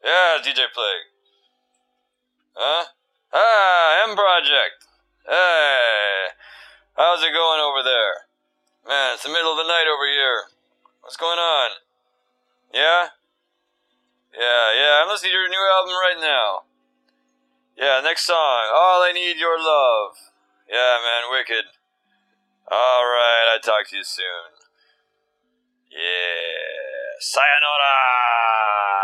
Yeah, DJ Plague. Huh? Ah, M Project. Hey, how's it going over there? Man, it's the middle of the night over here. What's going on? Yeah? Yeah, I'm listening to your new album right now. Yeah, next song. All I Need Your Love. Yeah, man, wicked. Alright, I'll talk to you soon. Yeah. Sayonara!